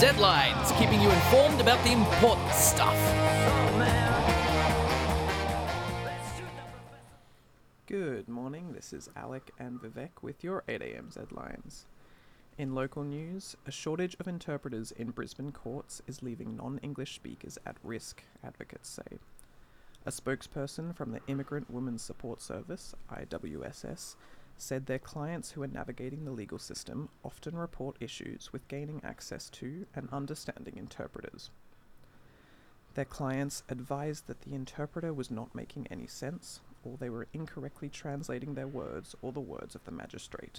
Zlines, keeping you informed about the important stuff. Good morning, this is Alec and Vivek with your 8am Zlines. In local news, a shortage of interpreters in Brisbane courts is leaving non-English speakers at risk, advocates say. A spokesperson from the Immigrant Women's Support Service, IWSS, said their clients who are navigating the legal system often report issues with gaining access to and understanding interpreters. Their clients advised that the interpreter was not making any sense, or they were incorrectly translating their words or the words of the magistrate.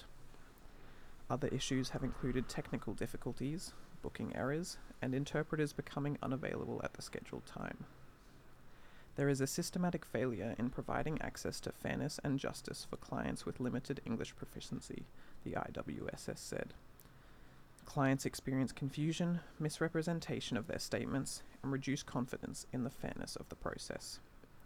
Other issues have included technical difficulties, booking errors, and interpreters becoming unavailable at the scheduled time. There is a systematic failure in providing access to fairness and justice for clients with limited English proficiency, the IWSS said. Clients experience confusion, misrepresentation of their statements, and reduced confidence in the fairness of the process.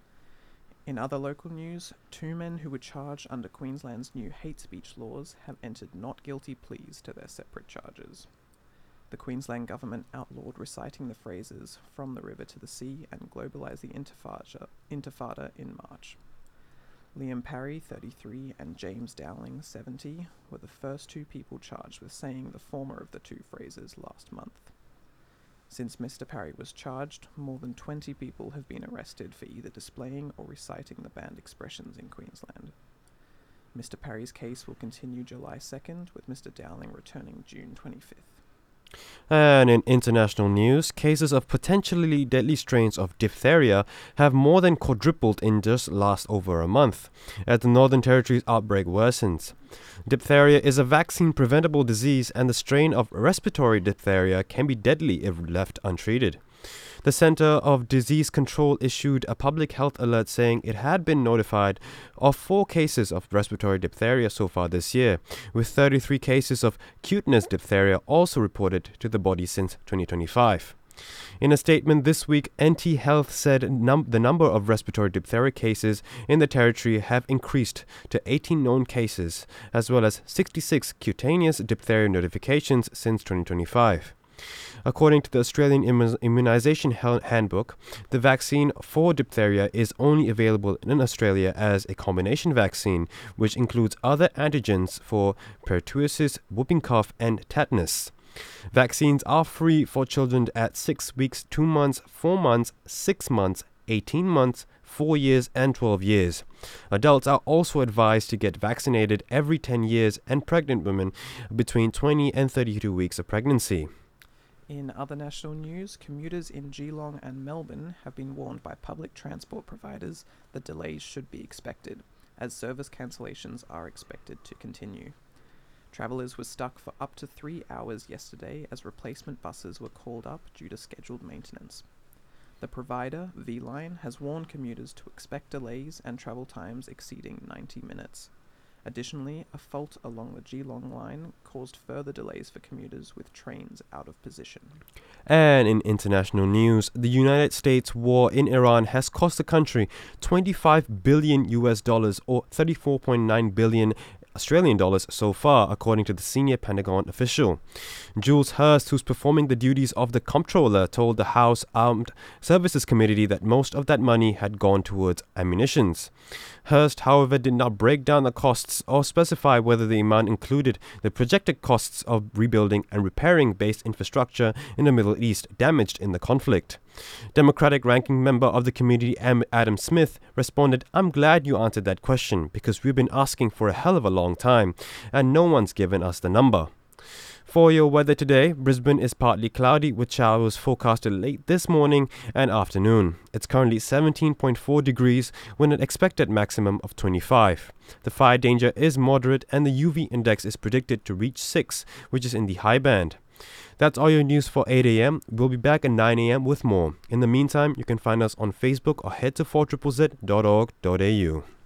In other local news, 2 men who were charged under Queensland's new hate speech laws have entered not guilty pleas to their separate charges. The Queensland government outlawed reciting the phrases "from the river to the sea" and "globalize the intifada" in March. Liam Parry, 33, and James Dowling, 70, were the first 2 people charged with saying the former of the 2 phrases last month. Since Mr. Parry was charged, more than 20 people have been arrested for either displaying or reciting the banned expressions in Queensland. Mr. Parry's case will continue July 2nd, with Mr. Dowling returning June 25th. And in international news, cases of potentially deadly strains of diphtheria have more than quadrupled in just last over a month, as the Northern Territory's outbreak worsens. Diphtheria is a vaccine-preventable disease, and the strain of respiratory diphtheria can be deadly if left untreated. The Centre of Disease Control issued a public health alert saying it had been notified of 4 cases of respiratory diphtheria so far this year, with 33 cases of cutinous diphtheria also reported to the body since 2025. In a statement this week, NT Health said the number of respiratory diphtheria cases in the territory have increased to 18 known cases, as well as 66 cutaneous diphtheria notifications since 2025. According to the Australian Immunisation Handbook, the vaccine for diphtheria is only available in Australia as a combination vaccine, which includes other antigens for pertussis, whooping cough, and tetanus. Vaccines are free for children at 6 weeks, 2 months, 4 months, 6 months, 18 months, 4 years, and 12 years. Adults are also advised to get vaccinated every 10 years, and pregnant women between 20 and 32 weeks of pregnancy. In other national news, commuters in Geelong and Melbourne have been warned by public transport providers that delays should be expected, as service cancellations are expected to continue. Travellers were stuck for up to 3 hours yesterday as replacement buses were called up due to scheduled maintenance. The provider, V-Line, has warned commuters to expect delays and travel times exceeding 90 minutes. Additionally, a fault along the Geelong line caused further delays for commuters with trains out of position. And in international news, the United States war in Iran has cost the country $25 billion or 34.9 billion Australian dollars so far, according to the senior Pentagon official. Jules Hurst, who's performing the duties of the comptroller, told the House Armed Services Committee that most of that money had gone towards ammunitions. Hurst, however, did not break down the costs or specify whether the amount included the projected costs of rebuilding and repairing base infrastructure in the Middle East damaged in the conflict. Democratic ranking member of the committee, Adam Smith, responded, "I'm glad you answered that question because we've been asking for a hell of a long time and no one's given us the number." For your weather today, Brisbane is partly cloudy with showers forecasted late this morning and afternoon. It's currently 17.4 degrees with an expected maximum of 25. The fire danger is moderate and the UV index is predicted to reach 6, which is in the high band. That's all your news for 8 a.m. We'll be back at 9 a.m. with more. In the meantime, you can find us on Facebook or head to 4ZZZ.org.au.